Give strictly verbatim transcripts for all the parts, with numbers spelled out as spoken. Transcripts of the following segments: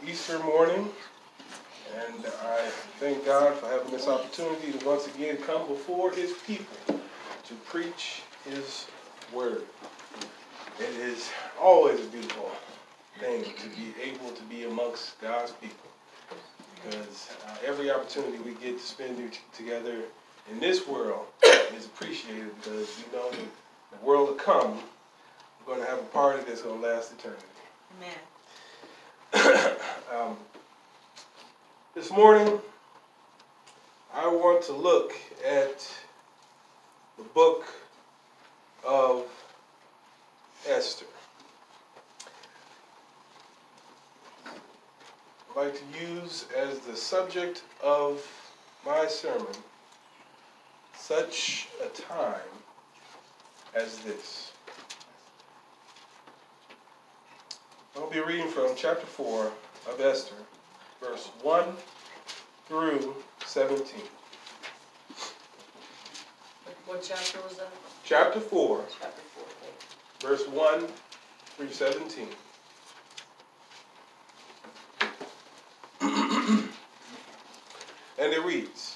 Easter morning, and I thank God for having this opportunity to once again come before His people to preach His word. It is always a beautiful thing to be able to be amongst God's people, because uh, every opportunity we get to spend t- together in this world is appreciated, because we know that the world to come, we're going to have a party that's going to last eternity. Amen. um, this morning, I want to look at the book of Esther. I'd like to use as the subject of my sermon such a time as this. I'll be reading from chapter four of Esther, verse one through seventeen. What chapter was that? Chapter four, Chapter four. verse one through seventeen. And it reads,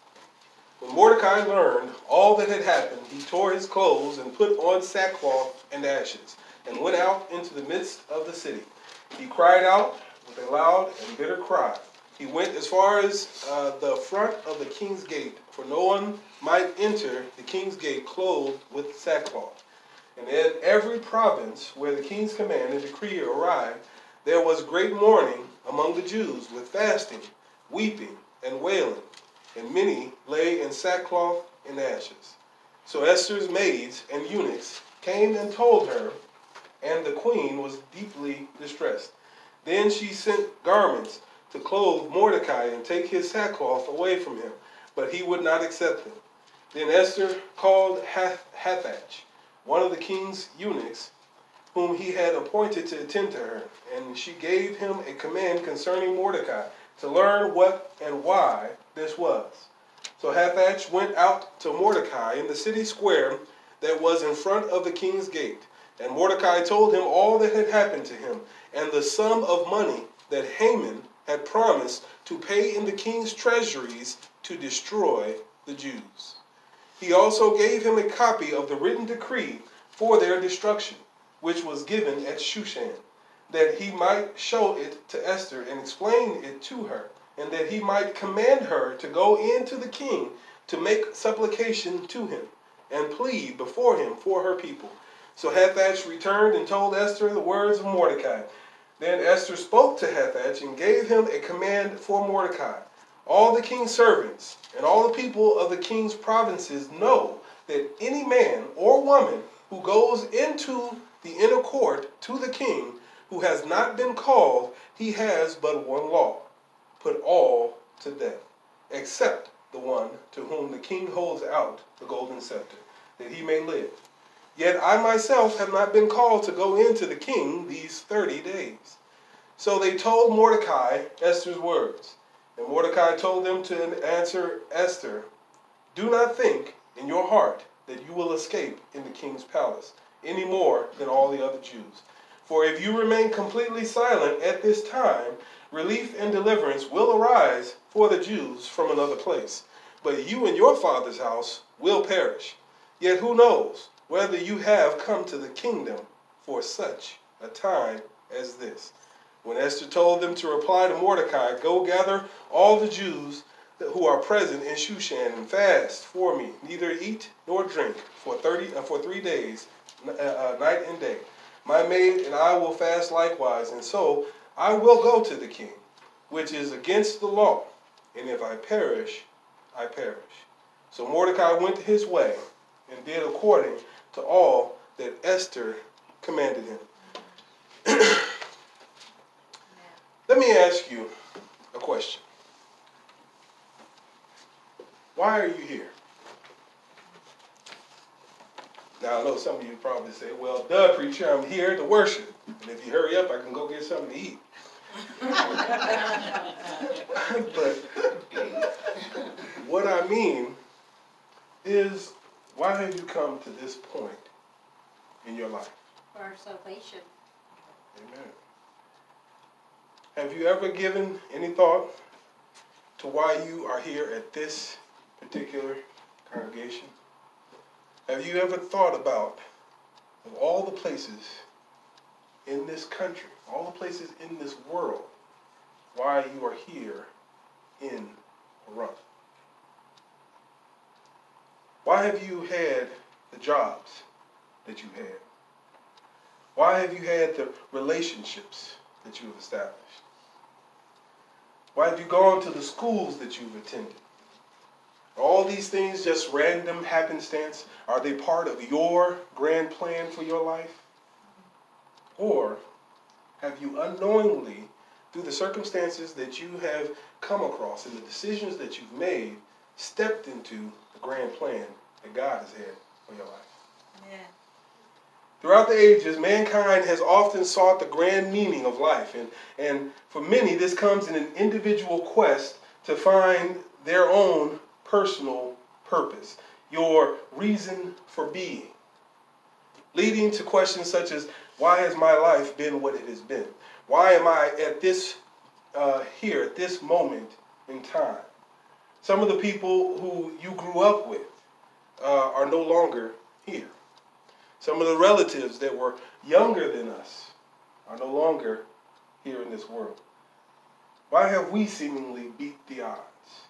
When Mordecai learned all that had happened, he tore his clothes and put on sackcloth and ashes, and went out into the midst of the city. He cried out with a loud and bitter cry. He went as far as uh, the front of the king's gate, for no one might enter the king's gate clothed with sackcloth. And in every province where the king's command and decree arrived, there was great mourning among the Jews, with fasting, weeping, and wailing, and many lay in sackcloth and ashes. So Esther's maids and eunuchs came and told her, and the queen was deeply distressed. Then she sent garments to clothe Mordecai and take his sackcloth away from him, but he would not accept them. Then Esther called Hathach, one of the king's eunuchs, whom he had appointed to attend to her, and she gave him a command concerning Mordecai, to learn what and why this was. So Hathach went out to Mordecai in the city square that was in front of the king's gate. And Mordecai told him all that had happened to him, and the sum of money that Haman had promised to pay in the king's treasuries to destroy the Jews. He also gave him a copy of the written decree for their destruction, which was given at Shushan, that he might show it to Esther and explain it to her, and that he might command her to go in to the king to make supplication to him and plead before him for her people. So Hathach returned and told Esther the words of Mordecai. Then Esther spoke to Hathach and gave him a command for Mordecai. All the king's servants and all the people of the king's provinces know that any man or woman who goes into the inner court to the king who has not been called, he has but one law: put all to death, except the one to whom the king holds out the golden scepter, that he may live. Yet I myself have not been called to go into the king these thirty days. So they told Mordecai Esther's words. And Mordecai told them to answer Esther, Do not think in your heart that you will escape in the king's palace, any more than all the other Jews. For if you remain completely silent at this time, relief and deliverance will arise for the Jews from another place. But you and your father's house will perish. Yet who knows whether you have come to the kingdom for such a time as this. When Esther told them to reply to Mordecai, Go gather all the Jews who are present in Shushan and fast for me, neither eat nor drink for thirty uh, for three days, uh, night and day. My maid and I will fast likewise, and so I will go to the king, which is against the law, and if I perish, I perish. So Mordecai went his way and did according to all that Esther commanded him. Let me ask you a question. Why are you here? Now, I know some of you probably say, well, duh, preacher, I'm here to worship. And if you hurry up, I can go get something to eat. But what I mean is, why have you come to this point in your life? For our salvation. Amen. Have you ever given any thought to why you are here at this particular congregation? Have you ever thought about, of all the places in this country, all the places in this world, why you are here in Haran? Why have you had the jobs that you had? Why have you had the relationships that you have established? Why have you gone to the schools that you've attended? Are all these things just random happenstance? Are they part of your grand plan for your life? Or have you unknowingly, through the circumstances that you have come across and the decisions that you've made, stepped into the grand plan that God has had for your life? Yeah. Throughout the ages, mankind has often sought the grand meaning of life. And, and for many, this comes in an individual quest to find their own personal purpose, your reason for being, leading to questions such as, why has my life been what it has been? Why am I at this, uh, here, at this moment in time? Some of the people who you grew up with uh, are no longer here. Some of the relatives that were younger than us are no longer here in this world. Why have we seemingly beat the odds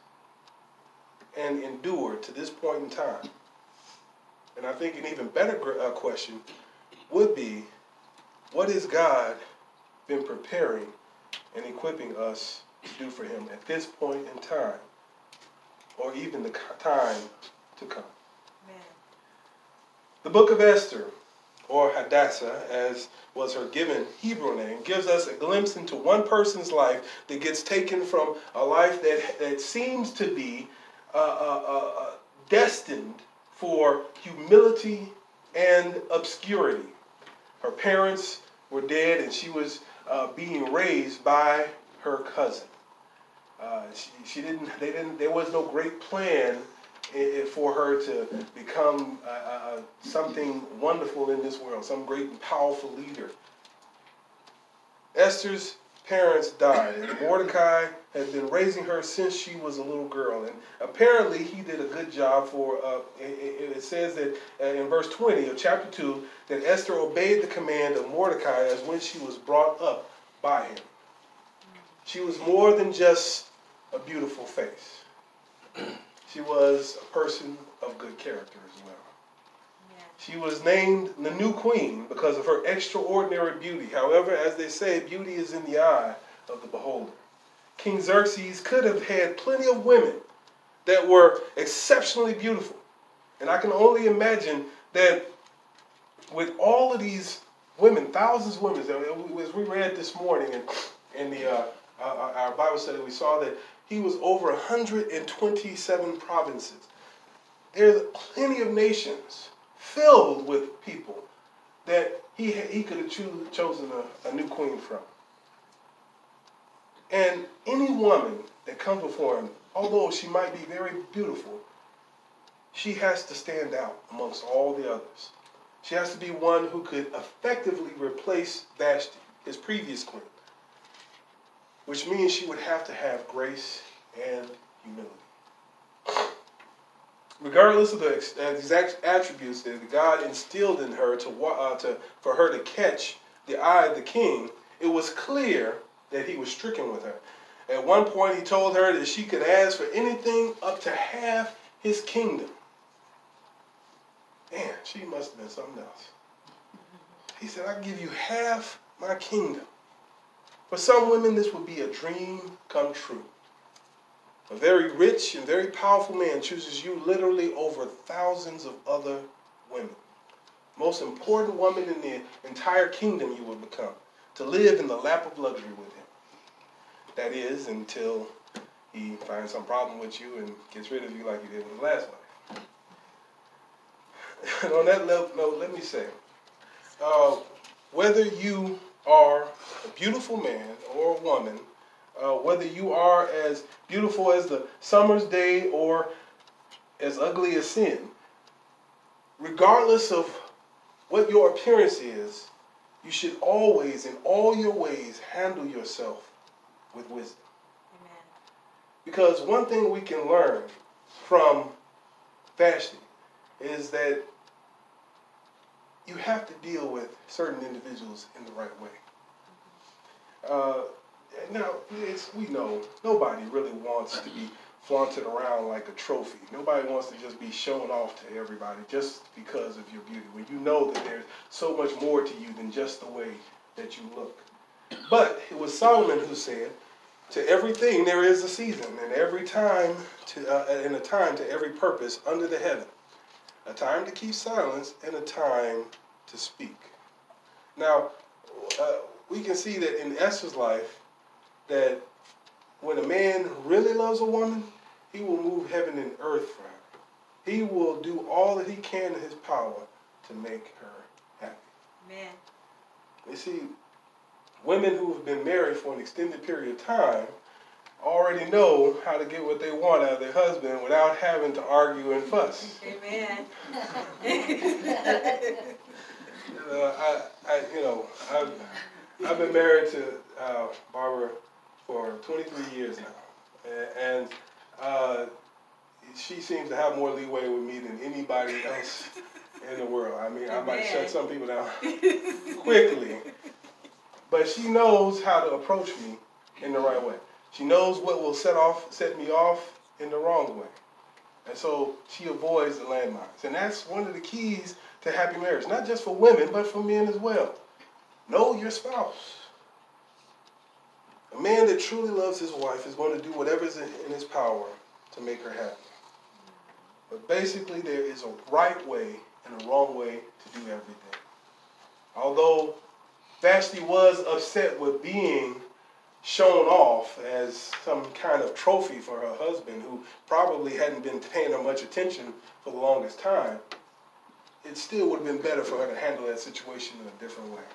and endured to this point in time? And I think an even better uh, question would be, what has God been preparing and equipping us to do for him at this point in time, or even the time to come? Man. The book of Esther, or Hadassah, as was her given Hebrew name, gives us a glimpse into one person's life that gets taken from a life that, that seems to be uh, uh, uh, destined for humility and obscurity. Her parents were dead, and she was uh, being raised by her cousin. Uh, she, she didn't. They didn't. There was no great plan for her to become uh, uh, something wonderful in this world, some great and powerful leader. Esther's parents died, and Mordecai had been raising her since she was a little girl. And apparently he did a good job for, uh, it, it says that uh, in verse twenty of chapter two, that Esther obeyed the command of Mordecai as when she was brought up by him. She was more than just a beautiful face. She was a person of good character as well. Yeah. She was named the new queen because of her extraordinary beauty. However, as they say, beauty is in the eye of the beholder. King Xerxes could have had plenty of women that were exceptionally beautiful. And I can only imagine that with all of these women, thousands of women, as we read this morning in, in the, uh, our Bible study, we saw that he was over one hundred twenty-seven provinces. There's plenty of nations filled with people that he he could have cho- chosen a, a new queen from. And any woman that comes before him, although she might be very beautiful, she has to stand out amongst all the others. She has to be one who could effectively replace Vashti, his previous queen, which means she would have to have grace and humility. Regardless of the exact attributes that God instilled in her to, uh, to for her to catch the eye of the king, it was clear that he was stricken with her. At one point, he told her that she could ask for anything up to half his kingdom. Man, she must have been something else. He said, "I'll give you half my kingdom." For some women, this would be a dream come true. A very rich and very powerful man chooses you literally over thousands of other women. Most important woman in the entire kingdom you will become, to live in the lap of luxury with him. That is, until he finds some problem with you and gets rid of you like he did in his last life. And on that note, let me say, uh, whether you are a beautiful man or a woman, uh, whether you are as beautiful as the summer's day or as ugly as sin, regardless of what your appearance is, you should always, in all your ways, handle yourself with wisdom. Amen. Because one thing we can learn from Vashti is that you have to deal with certain individuals in the right way. Uh, now, it's, we know nobody really wants to be flaunted around like a trophy. Nobody wants to just be shown off to everybody just because of your beauty, when you know that there's so much more to you than just the way that you look. But it was Solomon who said, to everything there is a season, and every time to, uh, and a time to every purpose under the heaven. A time to keep silence and a time to speak. Now, uh, we can see that in Esther's life, that when a man really loves a woman, he will move heaven and earth for her. He will do all that he can in his power to make her happy. Amen. You see, women who have been married for an extended period of time already know how to get what they want out of their husband without having to argue and fuss. Amen. uh, I, I, you know, I've, I've been married to uh, Barbara for twenty-three years now, and uh, she seems to have more leeway with me than anybody else in the world. I mean, I might shut some people down quickly, but she knows how to approach me in the right way. She knows what will set off, set me off in the wrong way, and so she avoids the landmines. And that's one of the keys to happy marriage, not just for women, but for men as well. Know your spouse. A man that truly loves his wife is going to do whatever is in his power to make her happy. But basically, there is a right way and a wrong way to do everything. Although Vashti was upset with being shown off as some kind of trophy for her husband, who probably hadn't been paying her much attention for the longest time, it still would have been better for her to handle that situation in a different way.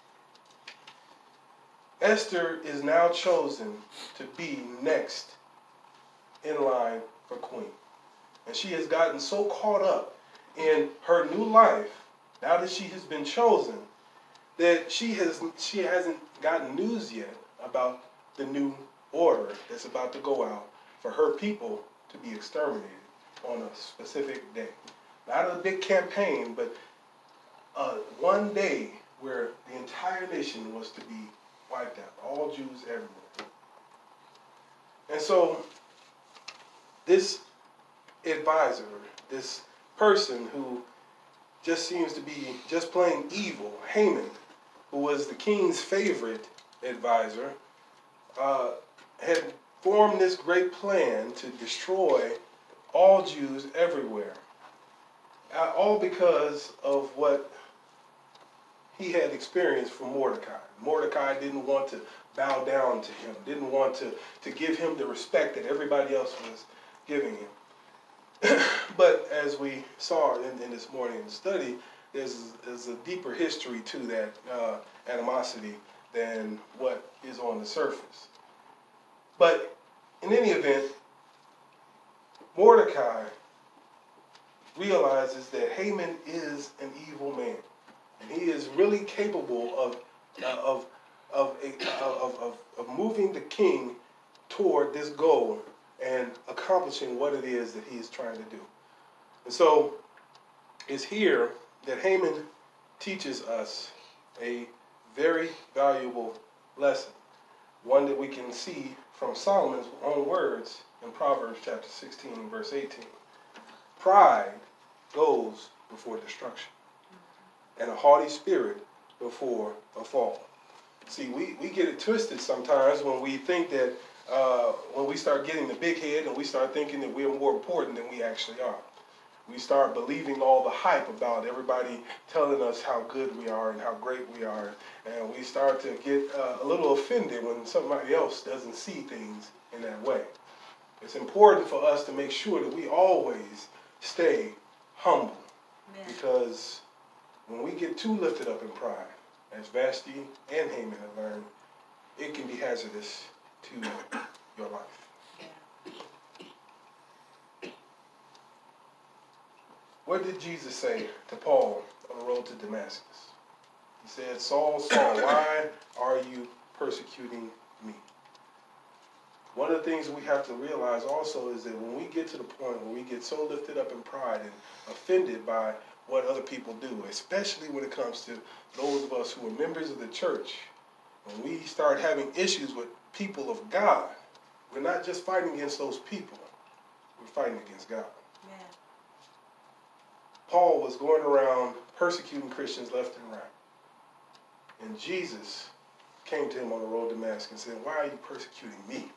Esther is now chosen to be next in line for queen. And she has gotten so caught up in her new life, now that she has been chosen, that she has she hasn't gotten news yet about the new order that's about to go out for her people to be exterminated on a specific day. Not a big campaign, but uh, one day where the entire nation was to be wiped out. All Jews everywhere. And so this advisor, this person who just seems to be just plain evil, Haman, who was the king's favorite advisor, uh, had formed this great plan to destroy all Jews everywhere. Uh, all because of what he had experienced from Mordecai. Mordecai didn't want to bow down to him, didn't want to, to give him the respect that everybody else was giving him. But as we saw in, in this morning's study, there's, there's a deeper history to that uh, animosity than what is on the surface. But in any event, Mordecai realizes that Haman is an evil man. And he is really capable of uh, of, of, a, of, of, of moving the king toward this goal and accomplishing what it is that he is trying to do. And so it's here that Haman teaches us a very valuable lesson, one that we can see from Solomon's own words in Proverbs chapter sixteen, verse eighteen. Pride goes before destruction, and a haughty spirit before a fall. See, we, we get it twisted sometimes when we think that, uh, when we start getting the big head and we start thinking that we're more important than we actually are. We start believing all the hype about everybody telling us how good we are and how great we are. And we start to get uh, a little offended when somebody else doesn't see things in that way. It's important for us to make sure that we always stay humble. Amen. Because when we get too lifted up in pride, as Vashti and Haman have learned, it can be hazardous to your life. Yeah. What did Jesus say to Paul on the road to Damascus? He said, Saul, Saul, why are you persecuting me? One of the things we have to realize also is that when we get to the point where we get so lifted up in pride and offended by what other people do, especially when it comes to those of us who are members of the church, when we start having issues with people of God, we're not just fighting against those people, we're fighting against God. Amen. Paul was going around persecuting Christians left and right. And Jesus came to him on the road to Damascus and said, "Why are you persecuting me?"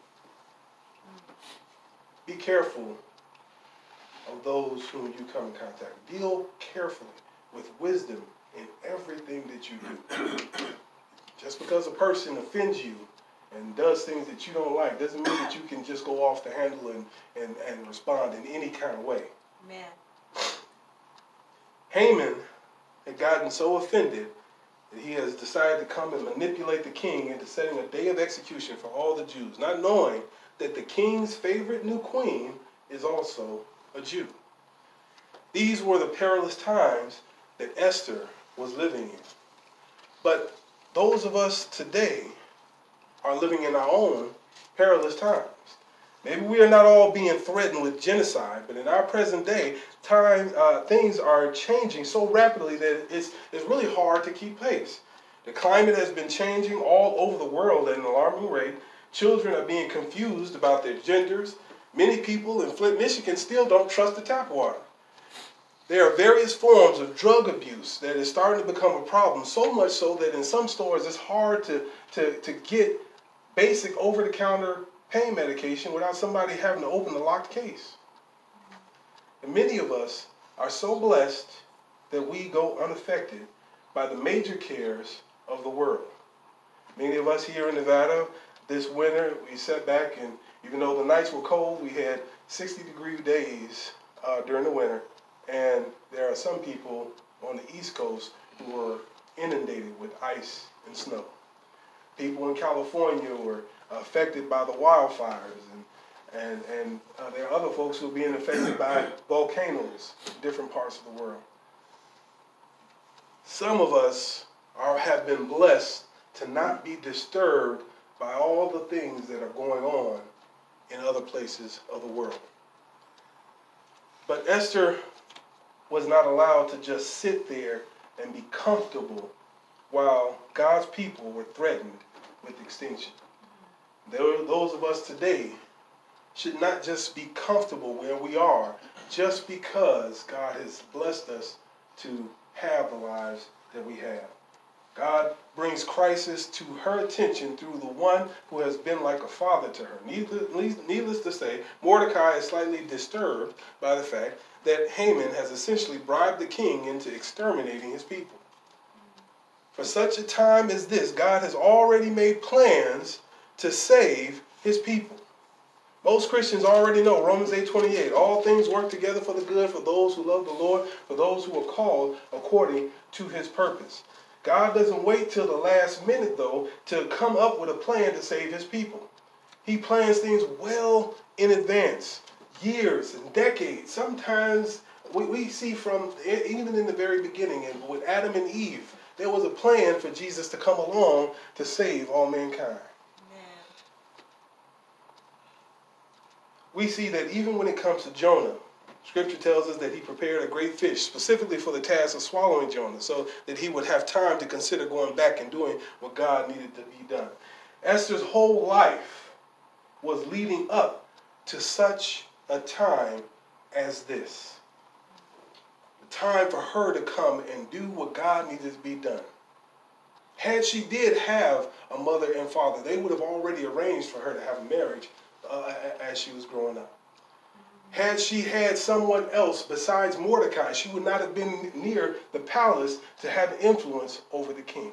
Be careful of those whom you come in contact with. Deal carefully with wisdom in everything that you do. Just because a person offends you and does things that you don't like doesn't mean that you can just go off the handle and, and, and respond in any kind of way. Amen. Haman had gotten so offended that he has decided to come and manipulate the king into setting a day of execution for all the Jews, not knowing that the king's favorite new queen is also a Jew. These were the perilous times that Esther was living in. But those of us today are living in our own perilous times. Maybe we are not all being threatened with genocide, but in our present day, time, uh, things are changing so rapidly that it's, it's really hard to keep pace. The climate has been changing all over the world at an alarming rate. Children are being confused about their genders. Many people in Flint, Michigan still don't trust the tap water. There are various forms of drug abuse that is starting to become a problem, so much so that in some stores it's hard to, to, to get basic over-the-counter pain medication without somebody having to open the locked case. And many of us are so blessed that we go unaffected by the major cares of the world. Many of us here in Nevada this winter, we sat back, and even though the nights were cold, we had sixty degree days uh, during the winter. And there are some people on the East Coast who were inundated with ice and snow. People in California were affected by the wildfires, and and, and uh, there are other folks who are being affected by volcanoes in different parts of the world. Some of us are, have been blessed to not be disturbed by all the things that are going on in other places of the world. But Esther was not allowed to just sit there and be comfortable while God's people were threatened with extinction. There, those of us today should not just be comfortable where we are just because God has blessed us to have the lives that we have. God brings crisis to her attention through the one who has been like a father to her. Needless, needless to say, Mordecai is slightly disturbed by the fact that Haman has essentially bribed the king into exterminating his people. For such a time as this, God has already made plans to save his people. Most Christians already know Romans eight twenty-eight. All things work together for the good for those who love the Lord, for those who are called according to his purpose. God doesn't wait till the last minute, though, to come up with a plan to save his people. He plans things well in advance, years and decades. Sometimes we, we see from, even in the very beginning, and with Adam and Eve, there was a plan for Jesus to come along to save all mankind. Amen. We see that even when it comes to Jonah, Scripture tells us that he prepared a great fish specifically for the task of swallowing Jonah so that he would have time to consider going back and doing what God needed to be done. Esther's whole life was leading up to such a time as this. The time for her to come and do what God needed to be done. Had she did have a mother and father, they would have already arranged for her to have a marriage uh, as she was growing up. Had she had someone else besides Mordecai, she would not have been near the palace to have influence over the king.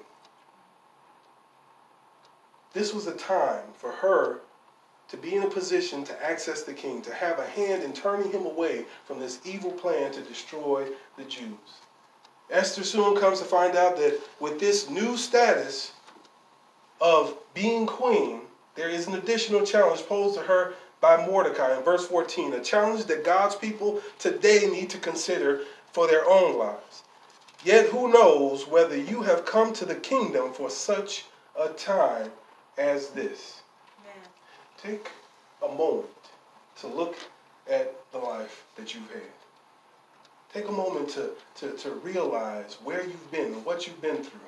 This was a time for her to be in a position to access the king, to have a hand in turning him away from this evil plan to destroy the Jews. Esther soon comes to find out that with this new status of being queen, there is an additional challenge posed to her by Mordecai in verse fourteen, a challenge that God's people today need to consider for their own lives. Yet who knows whether you have come to the kingdom for such a time as this. Amen. Take a moment to look at the life that you've had. Take a moment to, to, to realize where you've been and what you've been through.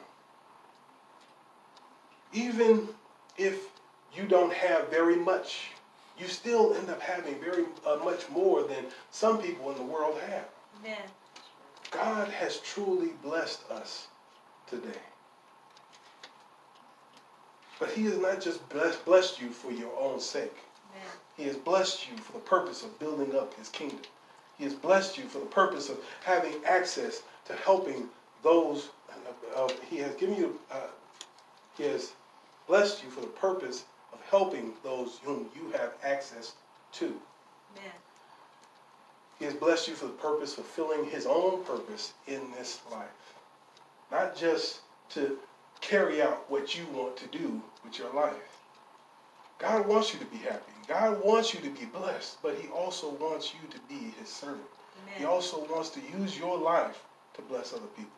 Even if you don't have very much, you still end up having very uh, much more than some people in the world have. Amen. God has truly blessed us today. But he has not just blessed, blessed you for your own sake. Amen. He has blessed you for the purpose of building up his kingdom. He has blessed you for the purpose of having access to helping those. Uh, he has given you, uh, he has blessed you for the purpose of helping those whom you have access to. Amen. He has blessed you for the purpose of fulfilling his own purpose in this life. Not just to carry out what you want to do with your life. God wants you to be happy. God wants you to be blessed, but he also wants you to be his servant. Amen. He also wants to use your life to bless other people.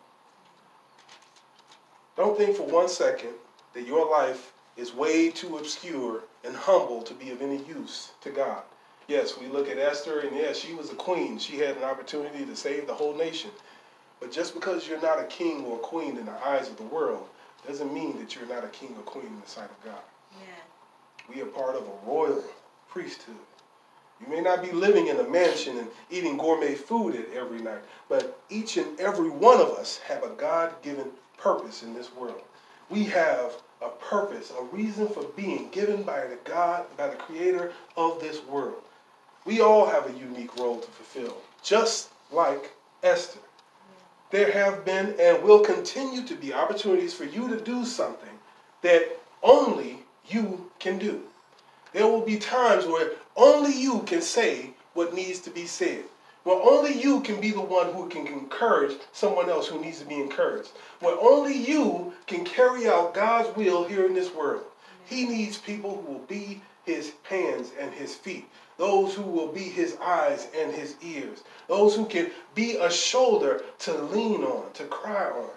Don't think for one second that your life is way too obscure and humble to be of any use to God. Yes, we look at Esther, and yes, she was a queen. She had an opportunity to save the whole nation. But just because you're not a king or a queen in the eyes of the world doesn't mean that you're not a king or queen in the sight of God. Yeah. We are part of a royal priesthood. You may not be living in a mansion and eating gourmet food every night, but each and every one of us have a God-given purpose in this world. We have a purpose, a reason for being given by the God, by the creator of this world. We all have a unique role to fulfill, just like Esther. There have been and will continue to be opportunities for you to do something that only you can do. There will be times where only you can say what needs to be said. Where only you can be the one who can encourage someone else who needs to be encouraged. Where only you can carry out God's will here in this world. He needs people who will be his hands and his feet. Those who will be his eyes and his ears. Those who can be a shoulder to lean on, to cry on.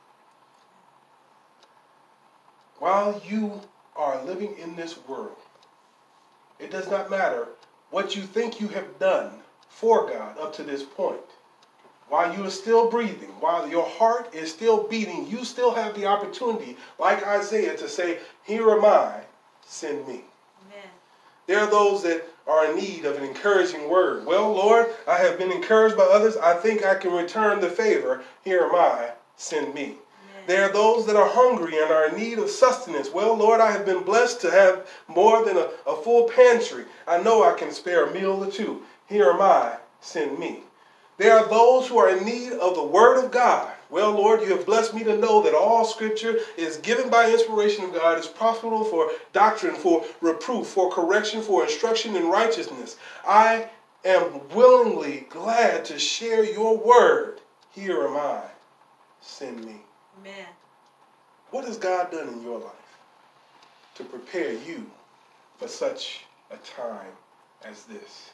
While you are living in this world, it does not matter what you think you have done for God up to this point. While you are still breathing, while your heart is still beating, you still have the opportunity, like Isaiah, to say, "Here am I, send me." Amen. There are those that are in need of an encouraging word. Well, Lord, I have been encouraged by others. I think I can return the favor. Here am I, send me. Amen. There are those that are hungry and are in need of sustenance. Well, Lord, I have been blessed to have more than a, a full pantry. I know I can spare a meal or two. Here am I, send me. There are those who are in need of the word of God. Well, Lord, you have blessed me to know that all scripture is given by inspiration of God, is profitable for doctrine, for reproof, for correction, for instruction in righteousness. I am willingly glad to share your word. Here am I, send me. Amen. What has God done in your life to prepare you for such a time as this?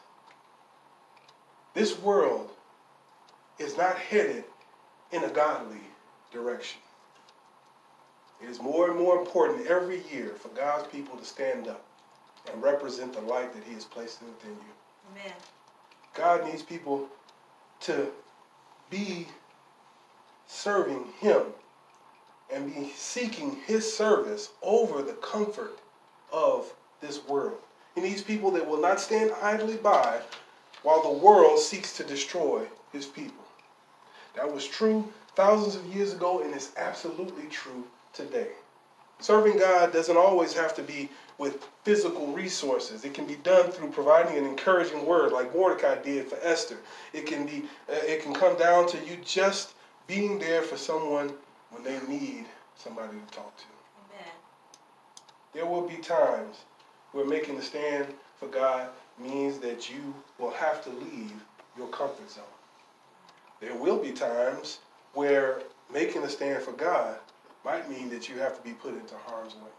This world is not headed in a godly direction. It is more and more important every year for God's people to stand up and represent the light that he has placed within you. Amen. God needs people to be serving him and be seeking his service over the comfort of this world. He needs people that will not stand idly by while the world seeks to destroy his people. That was true thousands of years ago and is absolutely true today. Serving God doesn't always have to be with physical resources. It can be done through providing an encouraging word like Mordecai did for Esther. It can be, uh, it can come down to you just being there for someone when they need somebody to talk to. Amen. There will be times where making a stand for God means that you will have to leave your comfort zone. There will be times where making a stand for God might mean that you have to be put into harm's way,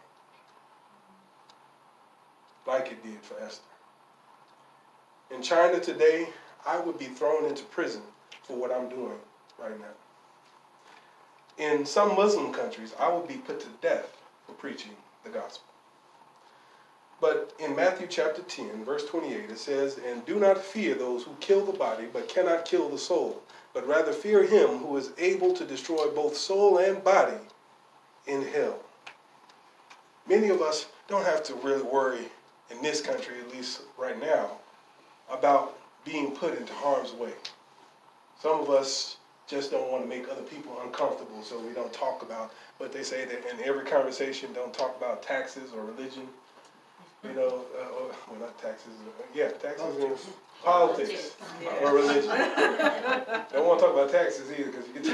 like it did for Esther. In China today, I would be thrown into prison for what I'm doing right now. In some Muslim countries, I would be put to death for preaching the gospel. But in Matthew chapter ten, verse twenty-eight, it says, "And do not fear those who kill the body, but cannot kill the soul, but rather fear him who is able to destroy both soul and body in hell." Many of us don't have to really worry, in this country at least right now, about being put into harm's way. Some of us just don't want to make other people uncomfortable, so we don't talk about, but they say that in every conversation, don't talk about taxes or religion. You know, uh, or, well, not taxes, uh, yeah, taxes and politics Yeah. or religion. Don't want to talk about taxes either, because you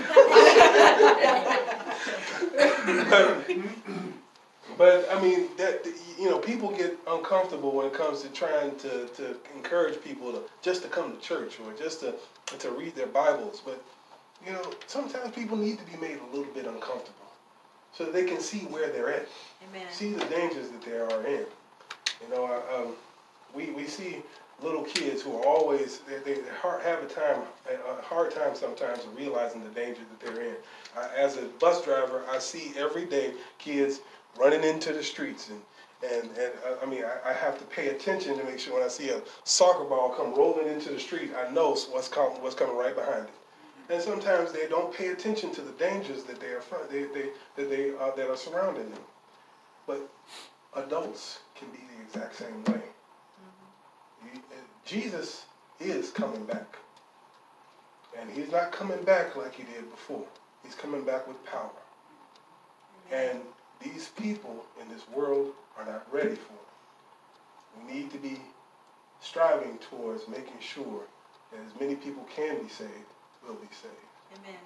get but, but, I mean, that you know, people get uncomfortable when it comes to trying to, to encourage people to just to come to church or just to, to read their Bibles. But, you know, sometimes people need to be made a little bit uncomfortable so that they can see where they're at. Amen. See the dangers that they are in. You know, um, we we see little kids who are always they, they have a time a hard time sometimes of realizing the danger that they're in. I, as a bus driver, I see every day kids running into the streets, and and and uh, I mean I, I have to pay attention to make sure when I see a soccer ball come rolling into the street, I know what's coming what's coming right behind it. And sometimes they don't pay attention to the dangers that they are they, they that they uh, that are surrounding them. But adults can be the exact same way. Mm-hmm. Jesus is coming back. And he's not coming back like he did before. He's coming back with power. Mm-hmm. And these people in this world are not ready for it. We need to be striving towards making sure that as many people can be saved, will be saved. Amen.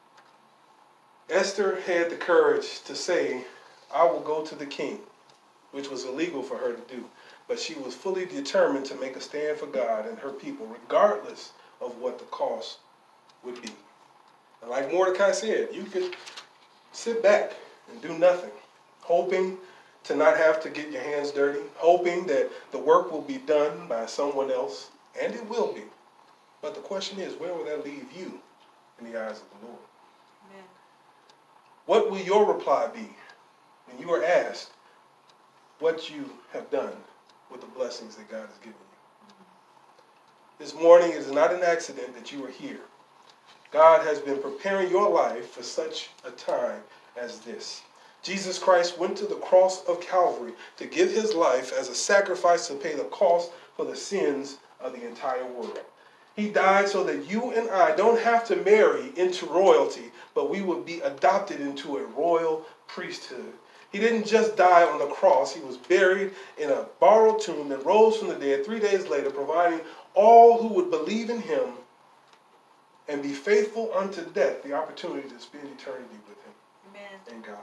Esther had the courage to say, "I will go to the king," which was illegal for her to do. But she was fully determined to make a stand for God and her people, regardless of what the cost would be. And like Mordecai said, you could sit back and do nothing, hoping to not have to get your hands dirty, hoping that the work will be done by someone else, and it will be. But the question is, where will that leave you in the eyes of the Lord? Amen. What will your reply be when you are asked what you have done with the blessings that God has given you? Mm-hmm. This morning is not an accident that you are here. God has been preparing your life for such a time as this. Jesus Christ went to the cross of Calvary to give his life as a sacrifice to pay the cost for the sins of the entire world. He died so that you and I don't have to marry into royalty, but we would be adopted into a royal priesthood. He didn't just die on the cross. He was buried in a borrowed tomb and rose from the dead three days later, providing all who would believe in him and be faithful unto death the opportunity to spend eternity with him. Amen. And God.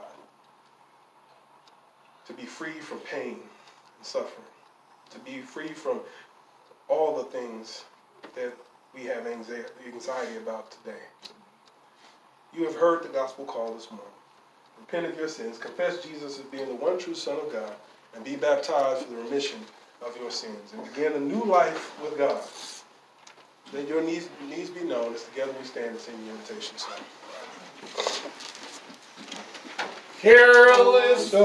To be free from pain and suffering. To be free from all the things that we have anxiety about today. You have heard the gospel call this morning. Repent of your sins, confess Jesus as being the one true Son of God, and be baptized for the remission of your sins, and begin a new life with God. Let your needs, needs be known as together we stand and sing the invitation song. Careless